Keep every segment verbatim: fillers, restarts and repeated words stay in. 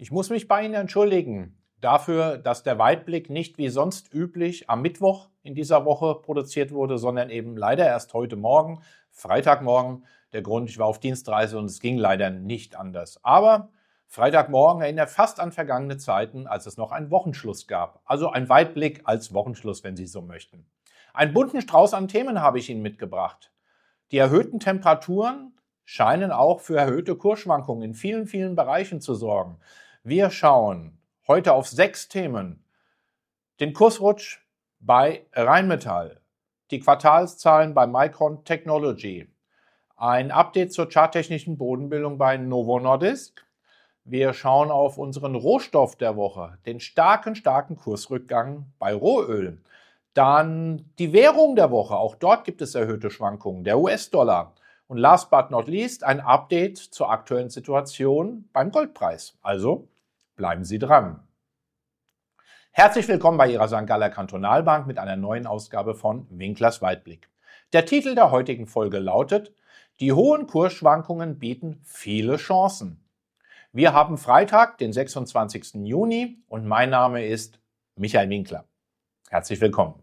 Ich muss mich bei Ihnen entschuldigen dafür, dass der Weitblick nicht wie sonst üblich am Mittwoch in dieser Woche produziert wurde, sondern eben leider erst heute Morgen, Freitagmorgen. Der Grund, ich war auf Dienstreise und es ging leider nicht anders. Aber Freitagmorgen erinnert fast an vergangene Zeiten, als es noch einen Wochenschluss gab. Also ein Weitblick als Wochenschluss, wenn Sie so möchten. Einen bunten Strauß an Themen habe ich Ihnen mitgebracht. Die erhöhten Temperaturen scheinen auch für erhöhte Kursschwankungen in vielen, vielen Bereichen zu sorgen. Wir schauen heute auf sechs Themen. Den Kursrutsch bei Rheinmetall, die Quartalszahlen bei Micron Technology, ein Update zur charttechnischen Bodenbildung bei Novo Nordisk. Wir schauen auf unseren Rohstoff der Woche, den starken, starken Kursrückgang bei Rohöl. Dann die Währung der Woche, auch dort gibt es erhöhte Schwankungen, der U S-Dollar. Und last but not least ein Update zur aktuellen Situation beim Goldpreis. Also bleiben Sie dran. Herzlich willkommen bei Ihrer Sankt Galler Kantonalbank mit einer neuen Ausgabe von Winklers Weitblick. Der Titel der heutigen Folge lautet: Die hohen Kursschwankungen bieten viele Chancen. Wir haben Freitag, den sechsundzwanzigsten Juni und mein Name ist Michael Winkler. Herzlich willkommen.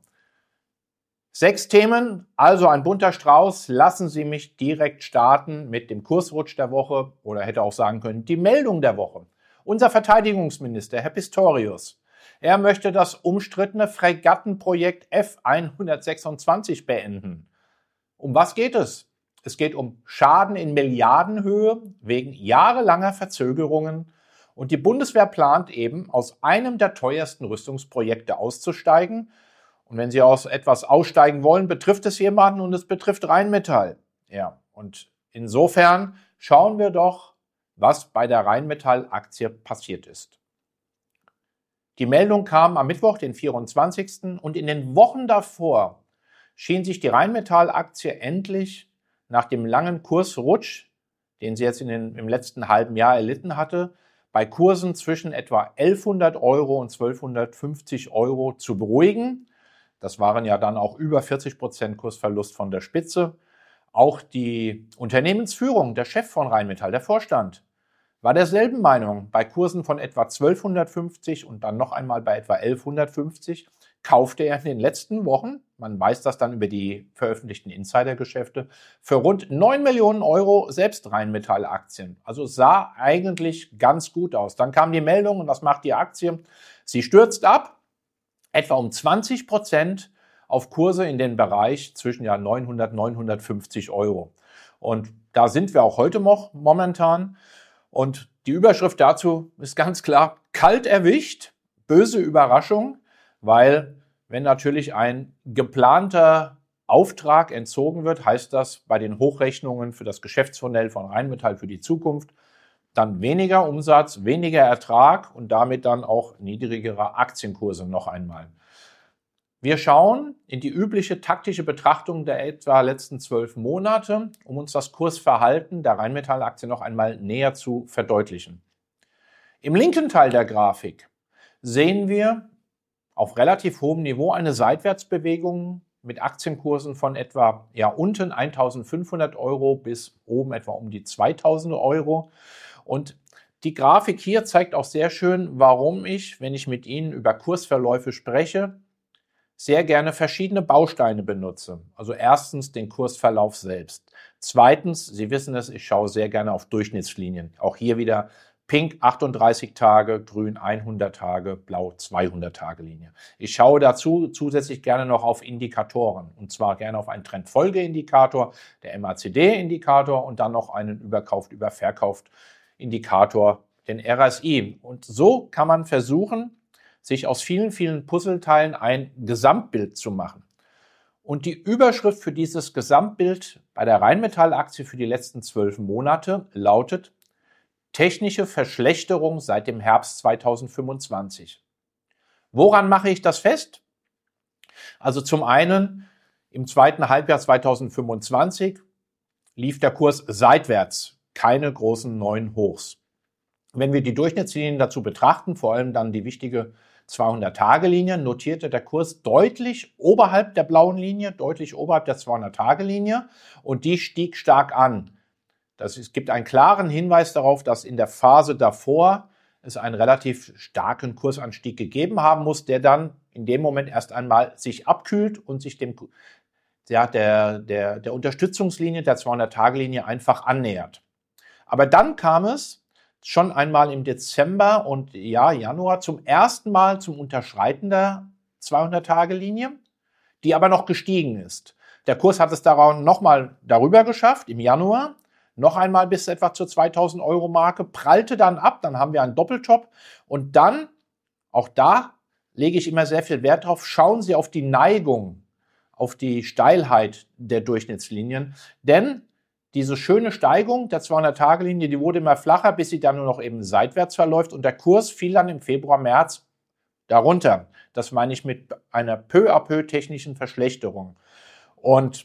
Sechs Themen, also ein bunter Strauß. Lassen Sie mich direkt starten mit dem Kursrutsch der Woche oder hätte auch sagen können, die Meldung der Woche. Unser Verteidigungsminister, Herr Pistorius, er möchte das umstrittene Fregattenprojekt F hundertsechsundzwanzig beenden. Um was geht es? Es geht um Schaden in Milliardenhöhe wegen jahrelanger Verzögerungen und die Bundeswehr plant eben, aus einem der teuersten Rüstungsprojekte auszusteigen. Und wenn Sie aus etwas aussteigen wollen, betrifft es jemanden und es betrifft Rheinmetall. Ja, und insofern schauen wir doch, was bei der Rheinmetall-Aktie passiert ist. Die Meldung kam am Mittwoch, den vierundzwanzigsten und in den Wochen davor schien sich die Rheinmetall-Aktie endlich nach dem langen Kursrutsch, den sie jetzt in den, im letzten halben Jahr erlitten hatte, bei Kursen zwischen etwa elfhundert Euro und zwölfhundertfünfzig Euro zu beruhigen. Das waren ja dann auch über vierzig Prozent Kursverlust von der Spitze. Auch die Unternehmensführung, der Chef von Rheinmetall, der Vorstand, war derselben Meinung. Bei Kursen von etwa zwölfhundertfünfzig und dann noch einmal bei etwa elfhundertfünfzig kaufte er in den letzten Wochen, man weiß das dann über die veröffentlichten Insidergeschäfte, für rund neun Millionen Euro selbst Rheinmetall-Aktien. Also sah eigentlich ganz gut aus. Dann kam die Meldung, und was macht die Aktie? Sie stürzt ab, etwa um zwanzig Prozent auf Kurse in den Bereich zwischen ja neunhundert, neunhundertfünfzig Euro. Und da sind wir auch heute noch momentan. Und die Überschrift dazu ist ganz klar: kalt erwischt, böse Überraschung, weil wenn natürlich ein geplanter Auftrag entzogen wird, heißt das bei den Hochrechnungen für das Geschäftsmodell von Rheinmetall für die Zukunft dann weniger Umsatz, weniger Ertrag und damit dann auch niedrigere Aktienkurse noch einmal. Wir schauen in die übliche taktische Betrachtung der etwa letzten zwölf Monate, um uns das Kursverhalten der Rheinmetall-Aktie noch einmal näher zu verdeutlichen. Im linken Teil der Grafik sehen wir auf relativ hohem Niveau eine Seitwärtsbewegung mit Aktienkursen von etwa ja, unten eintausendfünfhundert Euro bis oben etwa um die zweitausend Euro. Und die Grafik hier zeigt auch sehr schön, warum ich, wenn ich mit Ihnen über Kursverläufe spreche, sehr gerne verschiedene Bausteine benutze. Also erstens den Kursverlauf selbst. Zweitens, Sie wissen es, ich schaue sehr gerne auf Durchschnittslinien. Auch hier wieder Pink achtunddreißig Tage, Grün hundert Tage, Blau zweihundert Tage Linie. Ich schaue dazu zusätzlich gerne noch auf Indikatoren. Und zwar gerne auf einen Trendfolgeindikator, der M A C D-Indikator und dann noch einen Überkauft-Überverkauft-Indikator, den R S I. Und so kann man versuchen, sich aus vielen, vielen Puzzleteilen ein Gesamtbild zu machen. Und die Überschrift für dieses Gesamtbild bei der Rheinmetall-Aktie für die letzten zwölf Monate lautet: Technische Verschlechterung seit dem Herbst zweitausendfünfundzwanzig. Woran mache ich das fest? Also zum einen, im zweiten Halbjahr zweitausendfünfundzwanzig lief der Kurs seitwärts, keine großen neuen Hochs. Wenn wir die Durchschnittslinien dazu betrachten, vor allem dann die wichtige zweihundert Tage Linie, notierte der Kurs deutlich oberhalb der blauen Linie, deutlich oberhalb der zweihundert Tage Linie und die stieg stark an. Das, es gibt einen klaren Hinweis darauf, dass in der Phase davor es einen relativ starken Kursanstieg gegeben haben muss, der dann in dem Moment erst einmal sich abkühlt und sich dem, ja, der, der, der Unterstützungslinie, der zweihundert-Tage-Linie einfach annähert. Aber dann kam es schon einmal im Dezember und ja, Januar zum ersten Mal zum Unterschreiten der zweihundert-Tage-Linie, die aber noch gestiegen ist. Der Kurs hat es daran nochmal darüber geschafft im Januar, noch einmal bis etwa zur zweitausend Euro Marke, prallte dann ab, dann haben wir einen Doppeltop und dann, auch da lege ich immer sehr viel Wert drauf, schauen Sie auf die Neigung, auf die Steilheit der Durchschnittslinien, denn diese schöne Steigung der zweihundert-Tage-Linie, die wurde immer flacher, bis sie dann nur noch eben seitwärts verläuft und der Kurs fiel dann im Februar, März darunter. Das meine ich mit einer peu à peu technischen Verschlechterung. Und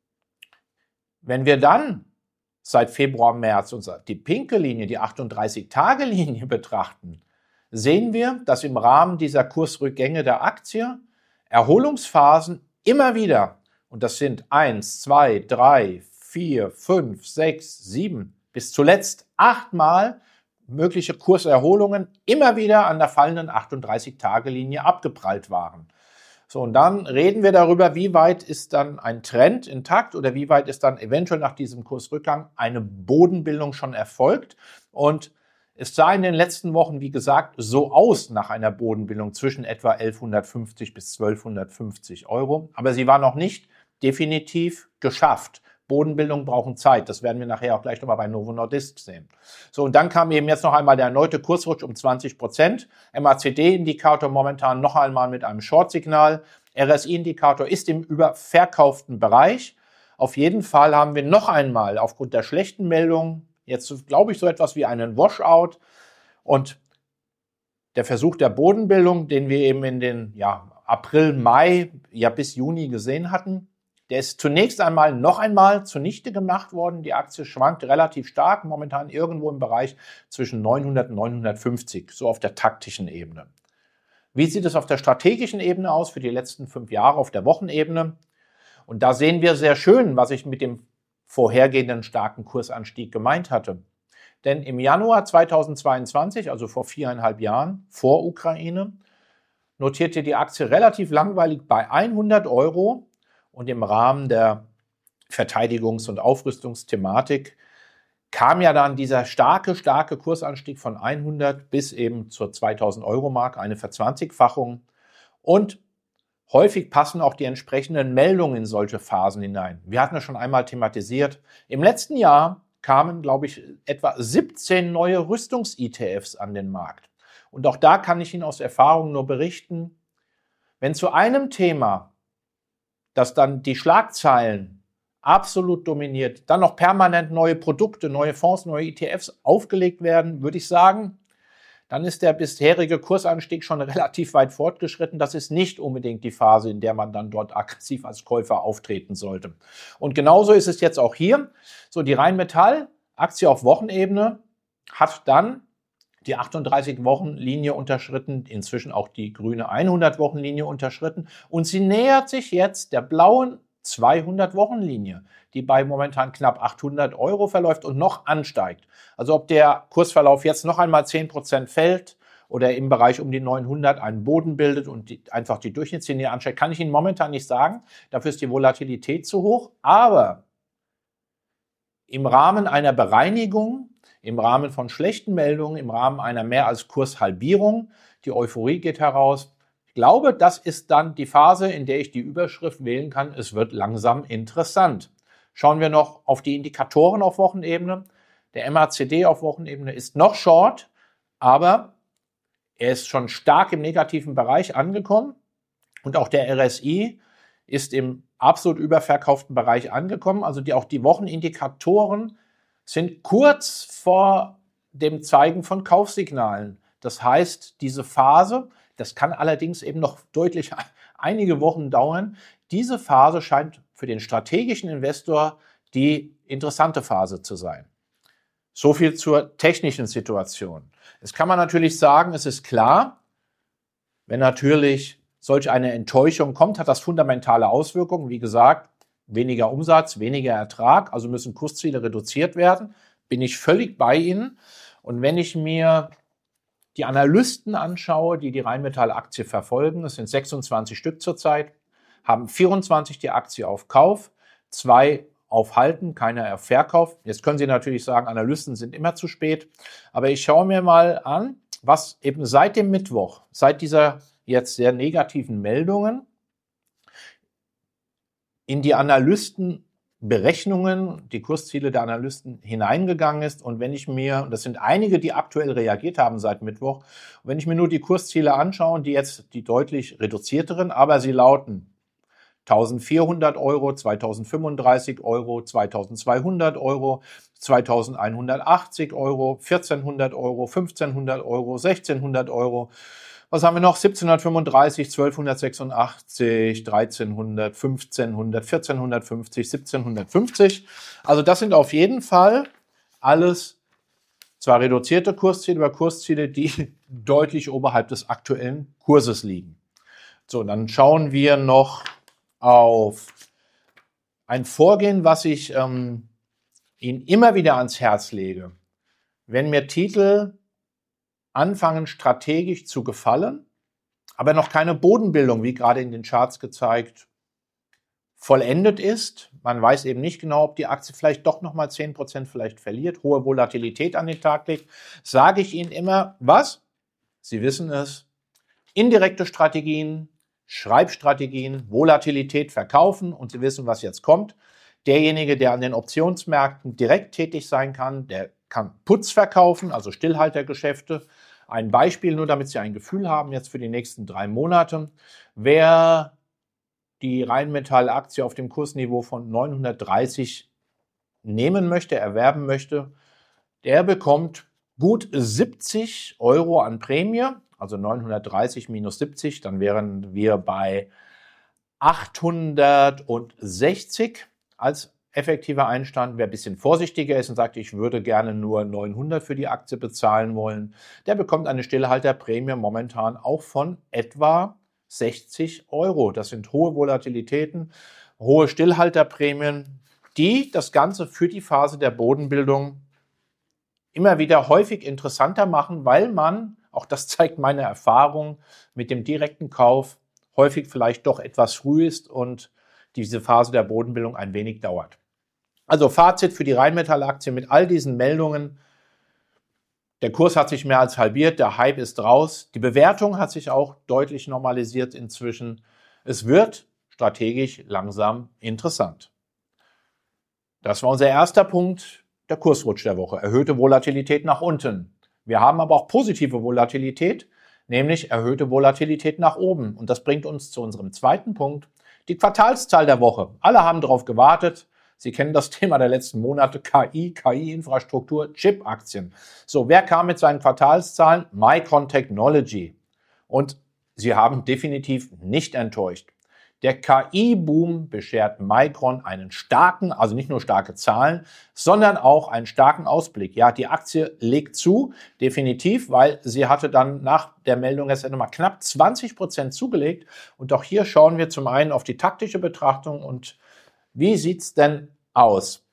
wenn wir dann seit Februar, März uns die pinke Linie, die achtunddreißig-Tage-Linie betrachten, sehen wir, dass im Rahmen dieser Kursrückgänge der Aktie Erholungsphasen immer wieder, und das sind eins, zwei, drei, vier, fünf, sechs, sieben, bis zuletzt achtmal mögliche Kurserholungen immer wieder an der fallenden achtunddreißig-Tage-Linie abgeprallt waren. So, und dann reden wir darüber, wie weit ist dann ein Trend intakt oder wie weit ist dann eventuell nach diesem Kursrückgang eine Bodenbildung schon erfolgt. Und es sah in den letzten Wochen, wie gesagt, so aus nach einer Bodenbildung zwischen etwa elfhundertfünfzig bis zwölfhundertfünfzig Euro. Aber sie war noch nicht definitiv geschafft. Bodenbildung brauchen Zeit. Das werden wir nachher auch gleich nochmal bei Novo Nordisk sehen. So, und dann kam eben jetzt noch einmal der erneute Kursrutsch um zwanzig Prozent. M A C D-Indikator momentan noch einmal mit einem Short-Signal. R S I-Indikator ist im überverkauften Bereich. Auf jeden Fall haben wir noch einmal aufgrund der schlechten Meldungen jetzt, glaube ich, so etwas wie einen Washout. Und der Versuch der Bodenbildung, den wir eben in den ja, April, Mai, ja bis Juni gesehen hatten, der ist zunächst einmal noch einmal zunichte gemacht worden. Die Aktie schwankt relativ stark, momentan irgendwo im Bereich zwischen neunhundert und neunhundertfünfzig, so auf der taktischen Ebene. Wie sieht es auf der strategischen Ebene aus für die letzten fünf Jahre auf der Wochenebene? Und da sehen wir sehr schön, was ich mit dem vorhergehenden starken Kursanstieg gemeint hatte. Denn im Januar zweitausendzweiundzwanzig, also vor viereinhalb Jahren, vor Ukraine, notierte die Aktie relativ langweilig bei hundert Euro. Und im Rahmen der Verteidigungs- und Aufrüstungsthematik kam ja dann dieser starke, starke Kursanstieg von hundert bis eben zur zweitausend Euro Marke, eine Verzwanzigfachung. Und häufig passen auch die entsprechenden Meldungen in solche Phasen hinein. Wir hatten ja schon einmal thematisiert, im letzten Jahr kamen, glaube ich, etwa siebzehn neue Rüstungs-E T Fs an den Markt. Und auch da kann ich Ihnen aus Erfahrung nur berichten, wenn zu einem Thema, dass dann die Schlagzeilen absolut dominiert, dann noch permanent neue Produkte, neue Fonds, neue E T Fs aufgelegt werden, würde ich sagen, dann ist der bisherige Kursanstieg schon relativ weit fortgeschritten. Das ist nicht unbedingt die Phase, in der man dann dort aggressiv als Käufer auftreten sollte. Und genauso ist es jetzt auch hier. So, die Rheinmetall, Aktie auf Wochenebene, hat dann die achtunddreißig-Wochen-Linie unterschritten, inzwischen auch die grüne hundert-Wochen-Linie unterschritten und sie nähert sich jetzt der blauen zweihundert-Wochen-Linie, die bei momentan knapp achthundert Euro verläuft und noch ansteigt. Also ob der Kursverlauf jetzt noch einmal zehn Prozent fällt oder im Bereich um die neunhundert einen Boden bildet und die, einfach die Durchschnittslinie ansteigt, kann ich Ihnen momentan nicht sagen. Dafür ist die Volatilität zu hoch, aber im Rahmen einer Bereinigung, im Rahmen von schlechten Meldungen, im Rahmen einer mehr als Kurshalbierung, die Euphorie geht heraus. Ich glaube, das ist dann die Phase, in der ich die Überschrift wählen kann, es wird langsam interessant. Schauen wir noch auf die Indikatoren auf Wochenebene. Der M A C D auf Wochenebene ist noch short, aber er ist schon stark im negativen Bereich angekommen und auch der R S I ist im absolut überverkauften Bereich angekommen. Also die, auch die Wochenindikatoren sind kurz vor dem Zeigen von Kaufsignalen. Das heißt, diese Phase, das kann allerdings eben noch deutlich einige Wochen dauern, diese Phase scheint für den strategischen Investor die interessante Phase zu sein. So viel zur technischen Situation. Jetzt kann man natürlich sagen, es ist klar, wenn natürlich solch eine Enttäuschung kommt, hat das fundamentale Auswirkungen. Wie gesagt, weniger Umsatz, weniger Ertrag, also müssen Kursziele reduziert werden. Bin ich völlig bei Ihnen. Und wenn ich mir die Analysten anschaue, die die Rheinmetall-Aktie verfolgen, es sind sechsundzwanzig Stück zurzeit, haben vierundzwanzig die Aktie auf Kauf, zwei auf Halten, keiner auf Verkauf. Jetzt können Sie natürlich sagen, Analysten sind immer zu spät, aber ich schaue mir mal an, was eben seit dem Mittwoch, seit dieser jetzt sehr negativen Meldungen in die Analystenberechnungen, die Kursziele der Analysten hineingegangen ist. Und wenn ich mir, das sind einige, die aktuell reagiert haben seit Mittwoch, wenn ich mir nur die Kursziele anschaue, die jetzt die deutlich reduzierteren, aber sie lauten eintausendvierhundert Euro, zweitausendfünfunddreißig Euro, zweitausendzweihundert Euro, zweitausendeinhundertachtzig Euro, vierzehnhundert Euro, fünfzehnhundert Euro, sechzehnhundert Euro. Was haben wir noch? siebzehnhundertfünfunddreißig, zwölfhundertsechsundachtzig, dreizehnhundert, fünfzehnhundert, vierzehnhundertfünfzig, siebzehnhundertfünfzig. Also das sind auf jeden Fall alles zwar reduzierte Kursziele, aber Kursziele, die deutlich oberhalb des aktuellen Kurses liegen. So, dann schauen wir noch auf ein Vorgehen, was ich ähm, Ihnen immer wieder ans Herz lege. Wenn mir Titel anfangen strategisch zu gefallen, aber noch keine Bodenbildung, wie gerade in den Charts gezeigt, vollendet ist. Man weiß eben nicht genau, ob die Aktie vielleicht doch nochmal zehn Prozent vielleicht verliert, hohe Volatilität an den Tag legt. Sage ich Ihnen immer, was? Sie wissen es, indirekte Strategien, Schreibstrategien, Volatilität verkaufen und Sie wissen, was jetzt kommt. Derjenige, der an den Optionsmärkten direkt tätig sein kann, der kann Puts verkaufen, also Stillhaltergeschäfte. Ein Beispiel, nur damit Sie ein Gefühl haben, jetzt für die nächsten drei Monate. Wer die Rheinmetall-Aktie auf dem Kursniveau von neunhundertdreißig nehmen möchte, erwerben möchte, der bekommt gut siebzig Euro an Prämie, also neunhundertdreißig minus siebzig, dann wären wir bei achthundertsechzig als effektiver Einstand. Wer ein bisschen vorsichtiger ist und sagt, ich würde gerne nur neunhundert für die Aktie bezahlen wollen, der bekommt eine Stillhalterprämie momentan auch von etwa sechzig Euro. Das sind hohe Volatilitäten, hohe Stillhalterprämien, die das Ganze für die Phase der Bodenbildung immer wieder häufig interessanter machen, weil man, auch das zeigt meine Erfahrung, mit dem direkten Kauf häufig vielleicht doch etwas früh ist und diese Phase der Bodenbildung ein wenig dauert. Also Fazit für die Rheinmetall-Aktie mit all diesen Meldungen. Der Kurs hat sich mehr als halbiert, der Hype ist raus. Die Bewertung hat sich auch deutlich normalisiert inzwischen. Es wird strategisch langsam interessant. Das war unser erster Punkt, der Kursrutsch der Woche. Erhöhte Volatilität nach unten. Wir haben aber auch positive Volatilität, nämlich erhöhte Volatilität nach oben. Und das bringt uns zu unserem zweiten Punkt, die Quartalszahl der Woche. Alle haben darauf gewartet. Sie kennen das Thema der letzten Monate, K I, K I-Infrastruktur, Chip-Aktien. So, wer kam mit seinen Quartalszahlen? Micron Technology. Und sie haben definitiv nicht enttäuscht. Der K I-Boom beschert Micron einen starken, also nicht nur starke Zahlen, sondern auch einen starken Ausblick. Ja, die Aktie legt zu, definitiv, weil sie hatte dann nach der Meldung erst einmal knapp zwanzig Prozent zugelegt. Und auch hier schauen wir zum einen auf die taktische Betrachtung und wie sieht's denn aus?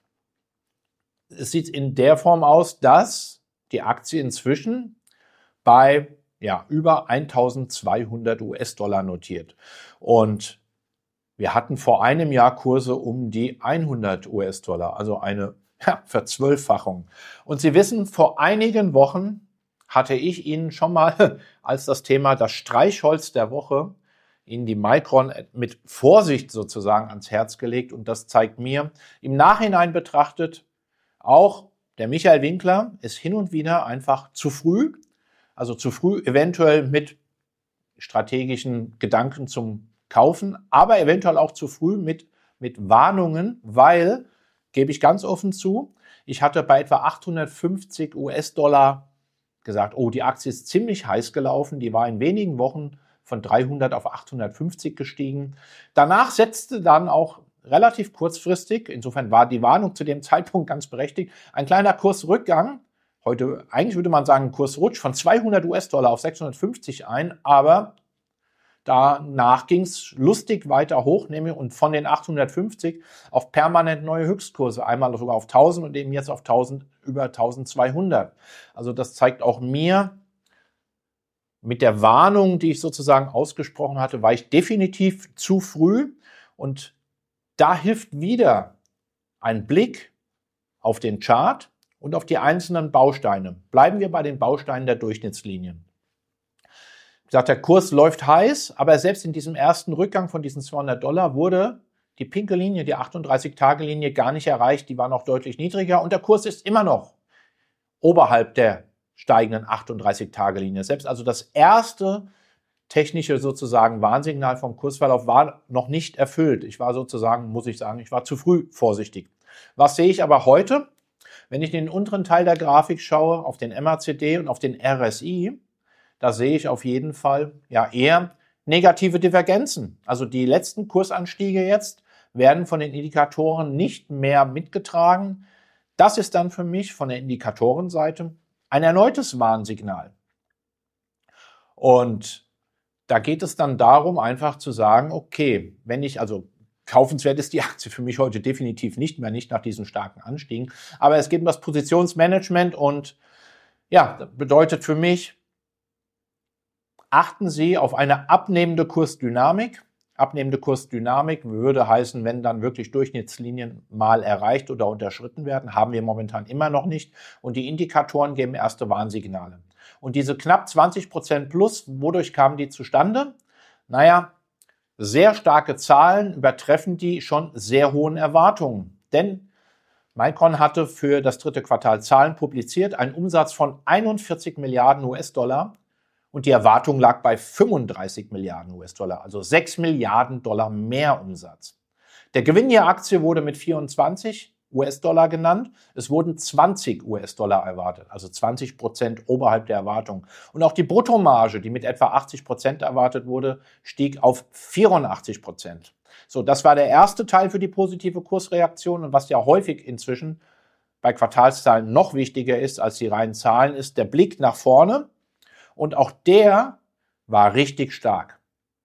Es sieht in der Form aus, dass die Aktie inzwischen bei ja, über eintausendzweihundert US-Dollar notiert. Und wir hatten vor einem Jahr Kurse um die hundert US-Dollar, also eine ja, Verzwölffachung. Und Sie wissen, vor einigen Wochen hatte ich Ihnen schon mal als das Thema das Streichholz der Woche Ihnen die Micron mit Vorsicht sozusagen ans Herz gelegt. Und das zeigt mir im Nachhinein betrachtet, auch der Michael Winkler ist hin und wieder einfach zu früh, also zu früh eventuell mit strategischen Gedanken zum Kaufen, aber eventuell auch zu früh mit, mit Warnungen, weil, gebe ich ganz offen zu, ich hatte bei etwa achthundertfünfzig US-Dollar gesagt, oh, die Aktie ist ziemlich heiß gelaufen, die war in wenigen Wochen von dreihundert auf achthundertfünfzig gestiegen. Danach setzte dann auch relativ kurzfristig, insofern war die Warnung zu dem Zeitpunkt ganz berechtigt, ein kleiner Kursrückgang, heute eigentlich würde man sagen Kursrutsch von zweihundert US-Dollar auf sechshundertfünfzig ein, aber danach ging es lustig weiter hoch, nämlich und von den achthundertfünfzig auf permanent neue Höchstkurse, einmal sogar auf tausend und eben jetzt auf tausend, über eintausendzweihundert. Also das zeigt auch mir, mit der Warnung, die ich sozusagen ausgesprochen hatte, war ich definitiv zu früh. Und da hilft wieder ein Blick auf den Chart und auf die einzelnen Bausteine. Bleiben wir bei den Bausteinen der Durchschnittslinien. Wie gesagt, der Kurs läuft heiß, aber selbst in diesem ersten Rückgang von diesen zweihundert Dollar wurde die pinke Linie, die achtunddreißig-Tage-Linie, gar nicht erreicht. Die war noch deutlich niedriger und der Kurs ist immer noch oberhalb der steigenden achtunddreißig-Tage-Linie. Selbst also das erste technische sozusagen Warnsignal vom Kursverlauf war noch nicht erfüllt. Ich war sozusagen, muss ich sagen, ich war zu früh vorsichtig. Was sehe ich aber heute? Wenn ich in den unteren Teil der Grafik schaue, auf den M A C D und auf den R S I, da sehe ich auf jeden Fall ja eher negative Divergenzen. Also die letzten Kursanstiege jetzt werden von den Indikatoren nicht mehr mitgetragen. Das ist dann für mich von der Indikatorenseite ein erneutes Warnsignal. Und da geht es dann darum, einfach zu sagen, okay, wenn ich, also kaufenswert ist die Aktie für mich heute definitiv nicht mehr, nicht nach diesen starken Anstiegen, aber es geht um das Positionsmanagement und ja, das bedeutet für mich, achten Sie auf eine abnehmende Kursdynamik. Abnehmende Kursdynamik würde heißen, wenn dann wirklich Durchschnittslinien mal erreicht oder unterschritten werden, haben wir momentan immer noch nicht. Und die Indikatoren geben erste Warnsignale. Und diese knapp zwanzig Prozent plus, wodurch kamen die zustande? Naja, sehr starke Zahlen übertreffen die schon sehr hohen Erwartungen. Denn Micron hatte für das dritte Quartal Zahlen publiziert, einen Umsatz von einundvierzig Milliarden U S-Dollar. Und die Erwartung lag bei fünfunddreißig Milliarden U S-Dollar, also sechs Milliarden Dollar mehr Umsatz. Der Gewinn je Aktie wurde mit vierundzwanzig U S-Dollar genannt. Es wurden zwanzig U S-Dollar erwartet, also zwanzig Prozent oberhalb der Erwartung. Und auch die Bruttomarge, die mit etwa achtzig Prozent erwartet wurde, stieg auf vierundachtzig Prozent. So, das war der erste Teil für die positive Kursreaktion. Und was ja häufig inzwischen bei Quartalszahlen noch wichtiger ist als die reinen Zahlen, ist der Blick nach vorne. Und auch der war richtig stark.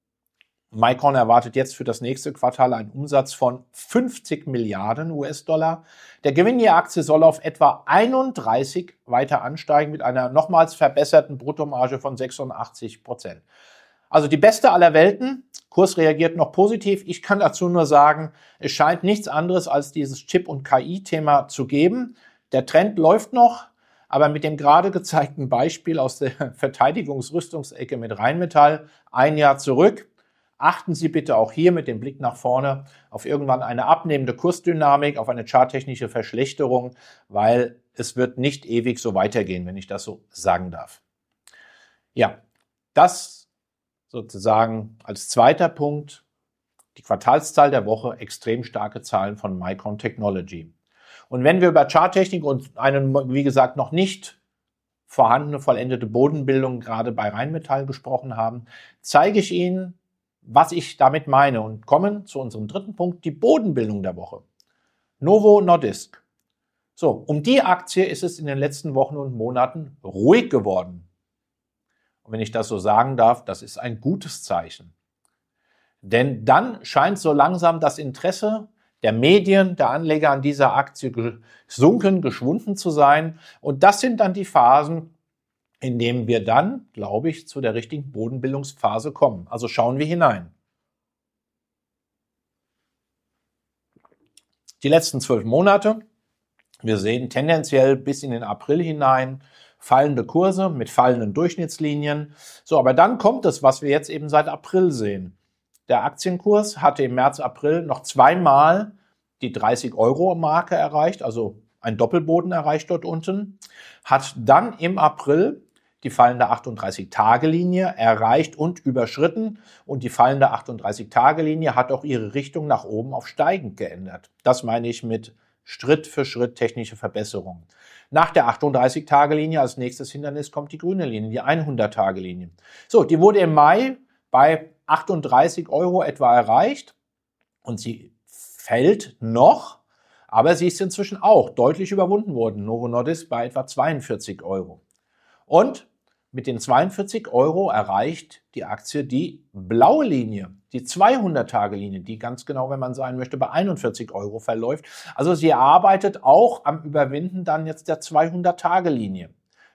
Micron erwartet jetzt für das nächste Quartal einen Umsatz von fünfzig Milliarden U S-Dollar. Der Gewinn je Aktie soll auf etwa einunddreißig weiter ansteigen mit einer nochmals verbesserten Bruttomarge von sechsundachtzig Prozent. Also die beste aller Welten. Kurs reagiert noch positiv. Ich kann dazu nur sagen, es scheint nichts anderes als dieses Chip- und K I-Thema zu geben. Der Trend läuft noch. Aber mit dem gerade gezeigten Beispiel aus der Verteidigungsrüstungsecke mit Rheinmetall ein Jahr zurück, achten Sie bitte auch hier mit dem Blick nach vorne auf irgendwann eine abnehmende Kursdynamik, auf eine charttechnische Verschlechterung, weil es wird nicht ewig so weitergehen, wenn ich das so sagen darf. Ja, das sozusagen als zweiter Punkt, die Quartalszahl der Woche, extrem starke Zahlen von Micron Technology. Und wenn wir über Charttechnik und eine, wie gesagt, noch nicht vorhandene vollendete Bodenbildung gerade bei Rheinmetall gesprochen haben, zeige ich Ihnen, was ich damit meine und kommen zu unserem dritten Punkt, die Bodenbildung der Woche. Novo Nordisk. So, um die Aktie ist es in den letzten Wochen und Monaten ruhig geworden. Und wenn ich das so sagen darf, das ist ein gutes Zeichen. Denn dann scheint so langsam das Interesse der Medien, der Anleger an dieser Aktie gesunken, geschwunden zu sein. Und das sind dann die Phasen, in denen wir dann, glaube ich, zu der richtigen Bodenbildungsphase kommen. Also schauen wir hinein. Die letzten zwölf Monate, wir sehen tendenziell bis in den April hinein fallende Kurse mit fallenden Durchschnittslinien. So, aber dann kommt es, was wir jetzt eben seit April sehen. Der Aktienkurs hatte im März, April noch zweimal die dreißig Euro Marke erreicht, also ein Doppelboden erreicht dort unten, hat dann im April die fallende achtunddreißig-Tage-Linie erreicht und überschritten und die fallende achtunddreißig-Tage-Linie hat auch ihre Richtung nach oben auf steigend geändert. Das meine ich mit Schritt für Schritt technische Verbesserung. Nach der achtunddreißig-Tage-Linie als nächstes Hindernis kommt die grüne Linie, die hundert-Tage-Linie. So, die wurde im Mai bei achtunddreißig Euro etwa erreicht und sie fällt noch, aber sie ist inzwischen auch deutlich überwunden worden. Novo Nordisk bei etwa zweiundvierzig Euro. Und mit den zweiundvierzig Euro erreicht die Aktie die blaue Linie, die zweihundert-Tage-Linie, die ganz genau, wenn man sein möchte, bei einundvierzig Euro verläuft. Also sie arbeitet auch am Überwinden dann jetzt der zweihundert-Tage-Linie.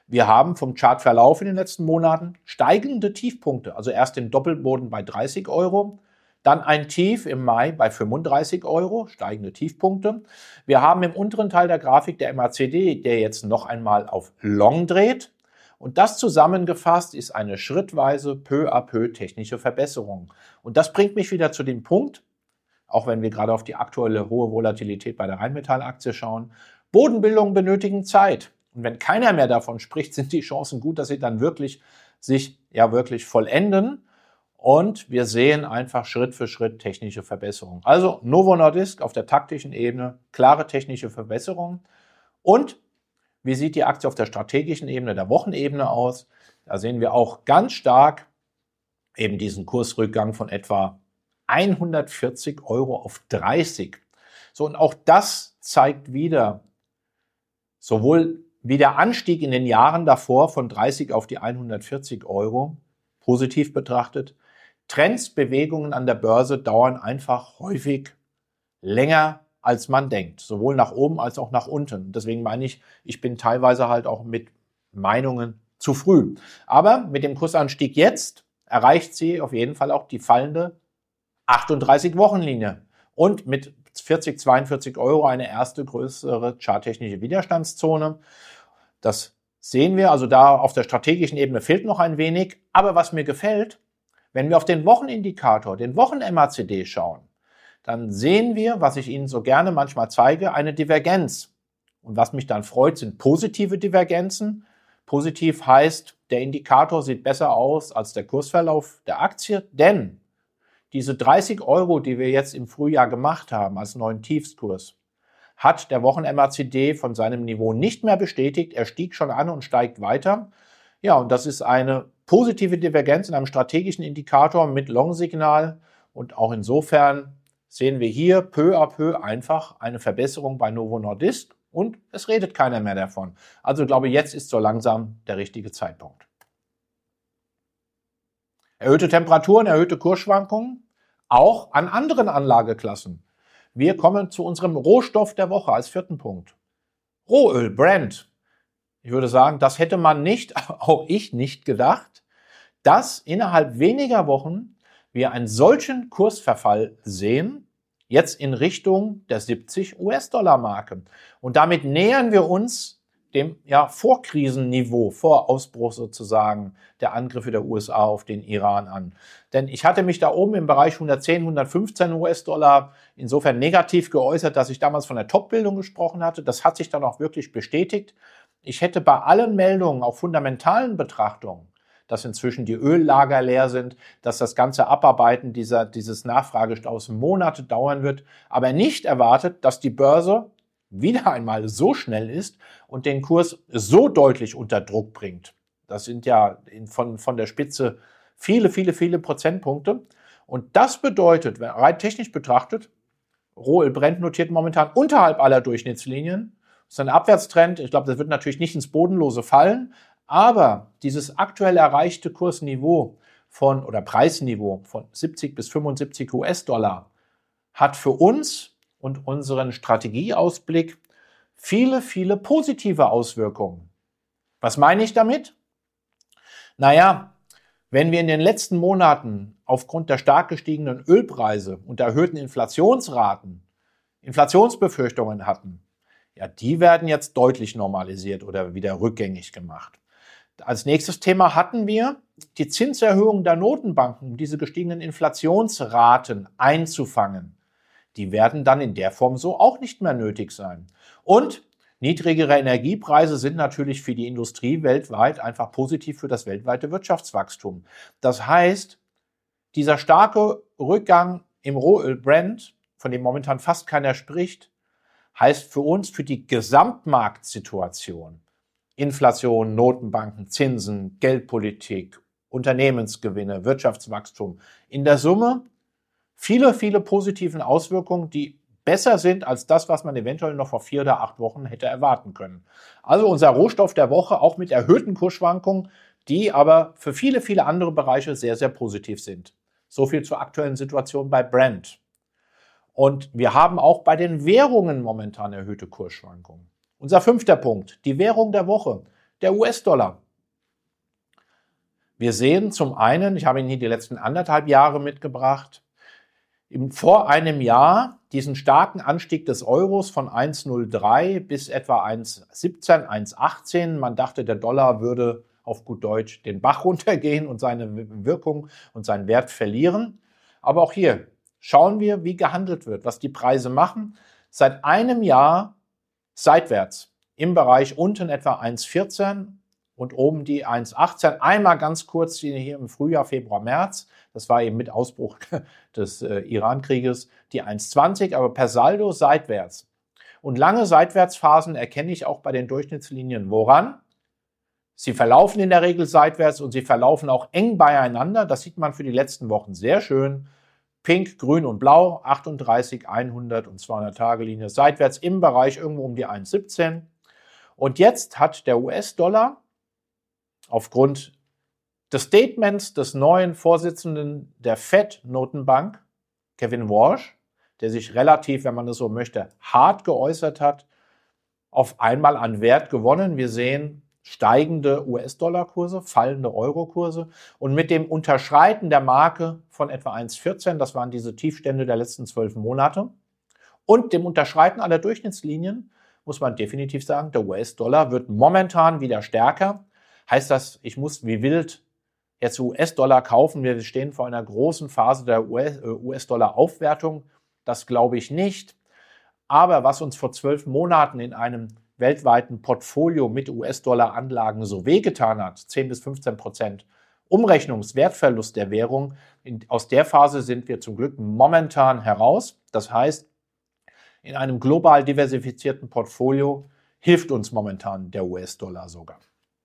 Wir haben vom Chartverlauf in den letzten Monaten steigende Tiefpunkte. Also erst den Doppelboden bei dreißig Euro, dann ein Tief im Mai bei fünfunddreißig Euro, steigende Tiefpunkte. Wir haben im unteren Teil der Grafik der M A C D, der jetzt noch einmal auf Long dreht. Und das zusammengefasst ist eine schrittweise, peu à peu technische Verbesserung. Und das bringt mich wieder zu dem Punkt, auch wenn wir gerade auf die aktuelle hohe Volatilität bei der Rheinmetall-Aktie schauen, Bodenbildungen benötigen Zeit. Und wenn keiner mehr davon spricht, sind die Chancen gut, dass sie dann wirklich sich ja wirklich vollenden. Und wir sehen einfach Schritt für Schritt technische Verbesserungen. Also Novo Nordisk auf der taktischen Ebene, klare technische Verbesserungen. Und wie sieht die Aktie auf der strategischen Ebene, der Wochenebene aus? Da sehen wir auch ganz stark eben diesen Kursrückgang von etwa hundertvierzig Euro auf dreißig. So, und auch das zeigt wieder sowohl wie der Anstieg in den Jahren davor von dreißig auf die hundertvierzig Euro, positiv betrachtet. Trends, Bewegungen an der Börse dauern einfach häufig länger, als man denkt. Sowohl nach oben als auch nach unten. Deswegen meine ich, ich bin teilweise halt auch mit Meinungen zu früh. Aber mit dem Kursanstieg jetzt erreicht sie auf jeden Fall auch die fallende achtunddreißig-Wochen-Linie. Und mit vierzig, zweiundvierzig Euro eine erste größere charttechnische Widerstandszone. Das sehen wir, also da auf der strategischen Ebene fehlt noch ein wenig. Aber was mir gefällt, wenn wir auf den Wochenindikator, den Wochen-M A C D schauen, dann sehen wir, was ich Ihnen so gerne manchmal zeige, eine Divergenz. Und was mich dann freut, sind positive Divergenzen. Positiv heißt, der Indikator sieht besser aus als der Kursverlauf der Aktie, denn diese dreißig Euro, die wir jetzt im Frühjahr gemacht haben als neuen Tiefskurs, hat der Wochen-M A C D von seinem Niveau nicht mehr bestätigt. Er stieg schon an und steigt weiter. Ja, und das ist eine positive Divergenz in einem strategischen Indikator mit Long-Signal. Und auch insofern sehen wir hier peu à peu einfach eine Verbesserung bei Novo Nordisk. Und es redet keiner mehr davon. Also ich glaube, jetzt ist so langsam der richtige Zeitpunkt. Erhöhte Temperaturen, erhöhte Kursschwankungen, auch an anderen Anlageklassen. Wir kommen zu unserem Rohstoff der Woche als vierten Punkt. Rohöl, Brent. Ich würde sagen, das hätte man nicht, auch ich nicht gedacht, dass innerhalb weniger Wochen wir einen solchen Kursverfall sehen, jetzt in Richtung der siebzig US-Dollar-Marke. Und damit nähern wir uns dem ja, Vorkrisenniveau, vor Ausbruch sozusagen der Angriffe der U S A auf den Iran an. Denn ich hatte mich da oben im Bereich hundertzehn, hundertfünfzehn US-Dollar insofern negativ geäußert, dass ich damals von der Top-Bildung gesprochen hatte. Das hat sich dann auch wirklich bestätigt. Ich hätte bei allen Meldungen, auch fundamentalen Betrachtungen, dass inzwischen die Öllager leer sind, dass das ganze Abarbeiten dieser, dieses Nachfragestaus Monate dauern wird, aber nicht erwartet, dass die Börse wieder einmal so schnell ist und den Kurs so deutlich unter Druck bringt. Das sind ja von, von der Spitze viele, viele, viele Prozentpunkte. Und das bedeutet, wenn rein technisch betrachtet, Rohöl Brent notiert momentan unterhalb aller Durchschnittslinien. Das ist ein Abwärtstrend. Ich glaube, das wird natürlich nicht ins Bodenlose fallen. Aber dieses aktuell erreichte Kursniveau von oder Preisniveau von siebzig bis fünfundsiebzig US-Dollar hat für uns und unseren Strategieausblick viele, viele positive Auswirkungen. Was meine ich damit? Naja, wenn wir in den letzten Monaten aufgrund der stark gestiegenen Ölpreise und der erhöhten Inflationsraten Inflationsbefürchtungen hatten, ja, die werden jetzt deutlich normalisiert oder wieder rückgängig gemacht. Als nächstes Thema hatten wir die Zinserhöhung der Notenbanken, um diese gestiegenen Inflationsraten einzufangen. Die werden dann in der Form so auch nicht mehr nötig sein. Und niedrigere Energiepreise sind natürlich für die Industrie weltweit einfach positiv für das weltweite Wirtschaftswachstum. Das heißt, dieser starke Rückgang im Rohöl Brent, von dem momentan fast keiner spricht, heißt für uns, für die Gesamtmarktsituation, Inflation, Notenbanken, Zinsen, Geldpolitik, Unternehmensgewinne, Wirtschaftswachstum, in der Summe viele, viele positiven Auswirkungen, die besser sind als das, was man eventuell noch vor vier oder acht Wochen hätte erwarten können. Also unser Rohstoff der Woche, auch mit erhöhten Kursschwankungen, die aber für viele, viele andere Bereiche sehr, sehr positiv sind. So viel zur aktuellen Situation bei Brent. Und wir haben auch bei den Währungen momentan erhöhte Kursschwankungen. Unser fünfter Punkt, die Währung der Woche. der U S-Dollar. Wir sehen zum einen, ich habe Ihnen hier die letzten anderthalb Jahre mitgebracht, vor einem Jahr diesen starken Anstieg des Euros von eins Komma null drei bis etwa eins Komma siebzehn, eins Komma achtzehn. Man dachte, der Dollar würde auf gut Deutsch den Bach runtergehen und seine Wirkung und seinen Wert verlieren. Aber auch hier schauen wir, wie gehandelt wird, was die Preise machen. Seit einem Jahr seitwärts im Bereich unten etwa eins Komma vierzehn und oben die eins Komma achtzehn. Einmal ganz kurz hier im Frühjahr, Februar, März. Das war eben mit Ausbruch des äh, Iran-Krieges die eins Komma zwanzig, aber per Saldo seitwärts. Und lange Seitwärtsphasen erkenne ich auch bei den Durchschnittslinien. Woran? Sie verlaufen in der Regel seitwärts und sie verlaufen auch eng beieinander. Das sieht man für die letzten Wochen sehr schön. Pink, Grün und Blau, achtunddreißig, hundert und zweihundert Tage Linie seitwärts im Bereich irgendwo um die eins Komma siebzehn. Und jetzt hat der U S-Dollar aufgrund des Statements des neuen Vorsitzenden der Fed-Notenbank, Kevin Warsh, der sich relativ, wenn man es so möchte, hart geäußert hat, auf einmal an Wert gewonnen. Wir sehen steigende U S-Dollar-Kurse, fallende Euro-Kurse und mit dem Unterschreiten der Marke von etwa eins Komma vierzehn, das waren diese Tiefstände der letzten zwölf Monate, und dem Unterschreiten aller Durchschnittslinien, muss man definitiv sagen, der U S-Dollar wird momentan wieder stärker. Heißt das, ich muss wie wild jetzt U S-Dollar kaufen? Wir stehen vor einer großen Phase der U S-Dollar-Aufwertung. Das glaube ich nicht. Aber was uns vor zwölf Monaten in einem weltweiten Portfolio mit U S-Dollar-Anlagen so wehgetan hat, zehn bis fünfzehn Prozent Umrechnungswertverlust der Währung, in, aus der Phase sind wir zum Glück momentan heraus. Das heißt, in einem global diversifizierten Portfolio hilft uns momentan der U S-Dollar sogar.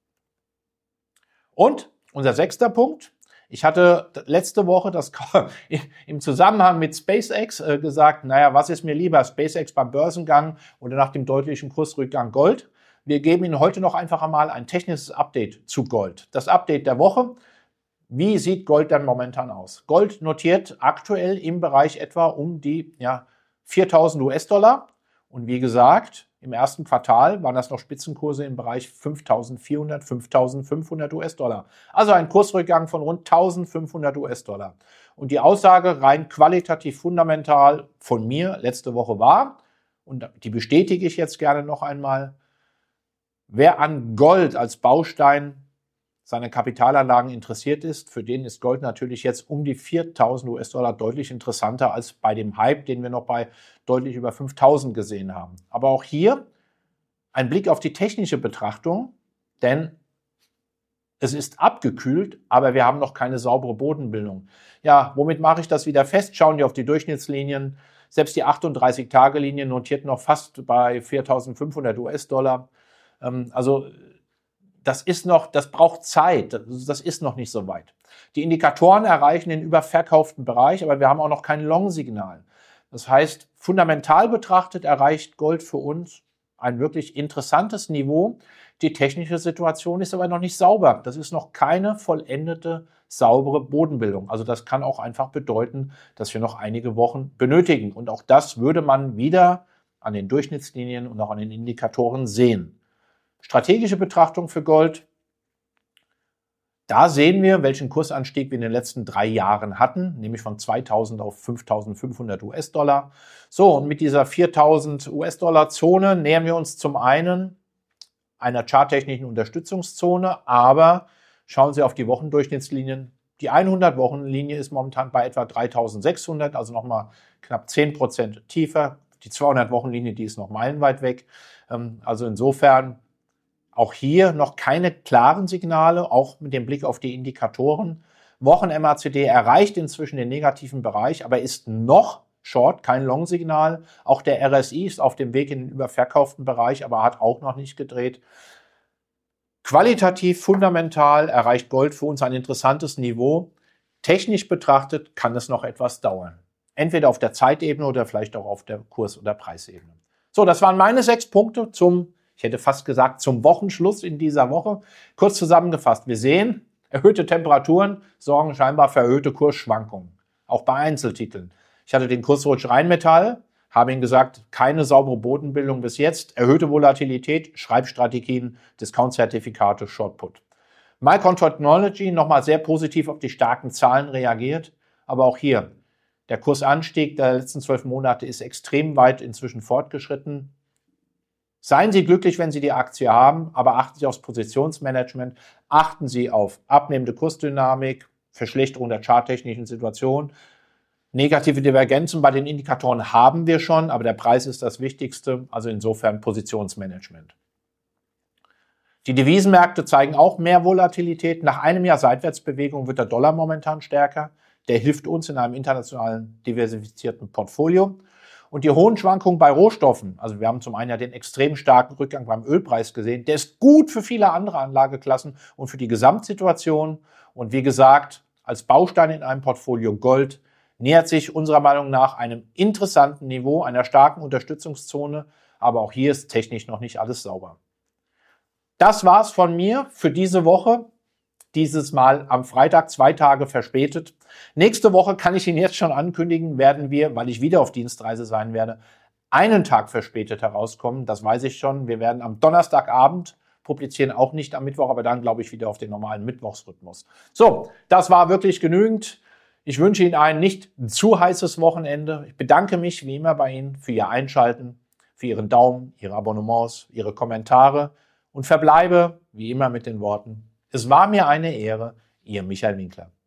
Und unser sechster Punkt. Ich hatte letzte Woche das im Zusammenhang mit SpaceX gesagt, naja, was ist mir lieber, SpaceX beim Börsengang oder nach dem deutlichen Kursrückgang Gold? Wir geben Ihnen heute noch einfach einmal ein technisches Update zu Gold. Das Update der Woche. Wie sieht Gold denn momentan aus? Gold notiert aktuell im Bereich etwa um die ja, viertausend U S-Dollar. Und wie gesagt, im ersten Quartal waren das noch Spitzenkurse im Bereich fünftausendvierhundert, fünftausendfünfhundert U S-Dollar. Also ein Kursrückgang von rund eintausendfünfhundert U S-Dollar. Und die Aussage rein qualitativ fundamental von mir letzte Woche war, und die bestätige ich jetzt gerne noch einmal, wer an Gold als Baustein seine Kapitalanlagen interessiert ist, für den ist Gold natürlich jetzt um die viertausend U S-Dollar deutlich interessanter als bei dem Hype, den wir noch bei deutlich über fünftausend gesehen haben. Aber auch hier ein Blick auf die technische Betrachtung, denn es ist abgekühlt, aber wir haben noch keine saubere Bodenbildung. Ja, womit mache ich das wieder fest? Schauen wir auf die Durchschnittslinien. Selbst die achtunddreißig Tage Linie notiert noch fast bei viertausendfünfhundert U S-Dollar. Also das ist noch, das braucht Zeit, das ist noch nicht so weit. Die Indikatoren erreichen den überverkauften Bereich, aber wir haben auch noch kein Long-Signal. Das heißt, fundamental betrachtet erreicht Gold für uns ein wirklich interessantes Niveau. Die technische Situation ist aber noch nicht sauber. Das ist noch keine vollendete, saubere Bodenbildung. Also das kann auch einfach bedeuten, dass wir noch einige Wochen benötigen. Und auch das würde man wieder an den Durchschnittslinien und auch an den Indikatoren sehen. Strategische Betrachtung für Gold. Da sehen wir, welchen Kursanstieg wir in den letzten drei Jahren hatten, nämlich von zweitausend auf fünftausendfünfhundert U S-Dollar. So, und mit dieser viertausend U S-Dollar-Zone nähern wir uns zum einen einer charttechnischen Unterstützungszone, aber schauen Sie auf die Wochendurchschnittslinien. Die hundert-Wochen-Linie ist momentan bei etwa dreitausendsechshundert, also nochmal knapp zehn Prozent tiefer. Die zweihundert-Wochen-Linie, die ist noch meilenweit weg. Also insofern auch hier noch keine klaren Signale, auch mit dem Blick auf die Indikatoren. Wochen-M A C D erreicht inzwischen den negativen Bereich, aber ist noch Short, kein Long-Signal. Auch der R S I ist auf dem Weg in den überverkauften Bereich, aber hat auch noch nicht gedreht. Qualitativ, fundamental erreicht Gold für uns ein interessantes Niveau. Technisch betrachtet kann es noch etwas dauern. Entweder auf der Zeitebene oder vielleicht auch auf der Kurs- oder Preisebene. So, das waren meine sechs Punkte zum, ich hätte fast gesagt, zum Wochenschluss in dieser Woche. Kurz zusammengefasst, wir sehen, erhöhte Temperaturen sorgen scheinbar für erhöhte Kursschwankungen, auch bei Einzeltiteln. Ich hatte den Kursrutsch Rheinmetall, Habe Ihnen gesagt, keine saubere Bodenbildung bis jetzt, erhöhte Volatilität, Schreibstrategien, Discount-Zertifikate, Short-Put. Micron Technology nochmal sehr positiv auf die starken Zahlen reagiert, aber auch hier, der Kursanstieg der letzten zwölf Monate ist extrem weit inzwischen fortgeschritten. Seien Sie glücklich, wenn Sie die Aktie haben, aber achten Sie aufs Positionsmanagement, achten Sie auf abnehmende Kursdynamik, Verschlechterung der charttechnischen Situation. Negative Divergenzen bei den Indikatoren haben wir schon, aber der Preis ist das Wichtigste, also insofern Positionsmanagement. Die Devisenmärkte zeigen auch mehr Volatilität. Nach einem Jahr Seitwärtsbewegung wird der Dollar momentan stärker. Der hilft uns in einem internationalen diversifizierten Portfolio. Und die hohen Schwankungen bei Rohstoffen, also wir haben zum einen ja den extrem starken Rückgang beim Ölpreis gesehen, der ist gut für viele andere Anlageklassen und für die Gesamtsituation. Und wie gesagt, als Baustein in einem Portfolio Gold nähert sich unserer Meinung nach einem interessanten Niveau, einer starken Unterstützungszone. Aber auch hier ist technisch noch nicht alles sauber. Das war's von mir für diese Woche. Dieses Mal am Freitag, zwei Tage verspätet. Nächste Woche kann ich Ihnen jetzt schon ankündigen, werden wir, weil ich wieder auf Dienstreise sein werde, einen Tag verspätet herauskommen. Das weiß ich schon. Wir werden am Donnerstagabend publizieren, auch nicht am Mittwoch, aber dann glaube ich wieder auf den normalen Mittwochsrhythmus. So, das war wirklich genügend. Ich wünsche Ihnen ein nicht zu heißes Wochenende. Ich bedanke mich wie immer bei Ihnen für Ihr Einschalten, für Ihren Daumen, Ihre Abonnements, Ihre Kommentare und verbleibe wie immer mit den Worten: Es war mir eine Ehre, Ihr Michael Winkler.